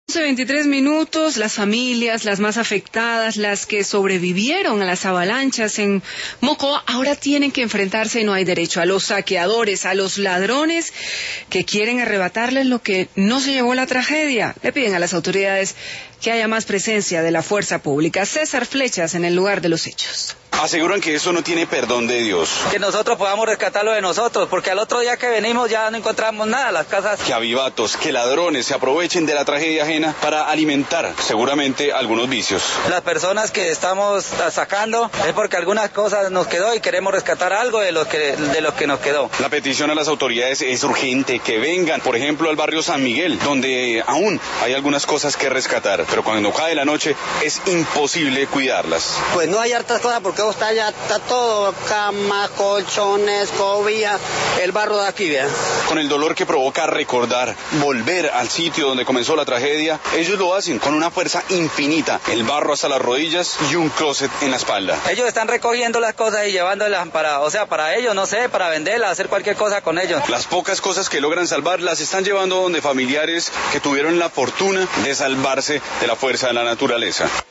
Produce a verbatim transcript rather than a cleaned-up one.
veintitrés minutos, las familias, las más afectadas, las que sobrevivieron a las avalanchas en Mocoa, ahora tienen que enfrentarse y no hay derecho a los saqueadores, a los ladrones que quieren arrebatarles lo que no se llevó la tragedia. Le piden a las autoridades que haya más presencia de la fuerza pública. César Flechas en el lugar de los hechos. Aseguran que eso no tiene perdón de Dios. Que nosotros podamos rescatarlo de nosotros, porque al otro día que venimos ya no encontramos nada, las casas... Que avivatos, que ladrones se aprovechen de la tragedia ajena para alimentar seguramente algunos vicios. Las personas que estamos sacando es porque algunas cosas nos quedó y queremos rescatar algo de lo que, de lo que nos quedó. La petición a las autoridades es urgente, que vengan, por ejemplo, al barrio San Miguel, donde aún hay algunas cosas que rescatar, pero cuando cae la noche es imposible cuidarlas. Pues no hay hartas cosas porque está ya está todo, camas, colchones, cobijas, el barro de aquí, ¿verdad? Con el dolor que provoca recordar, volver al sitio donde comenzó la tragedia, ellos lo hacen con una fuerza infinita, el barro hasta las rodillas y un closet en la espalda. Ellos están recogiendo las cosas y llevándolas para, o sea, para ellos, no sé, para venderlas, hacer cualquier cosa con ellos. Las pocas cosas que logran salvar las están llevando donde familiares que tuvieron la fortuna de salvarse de la fuerza de la naturaleza.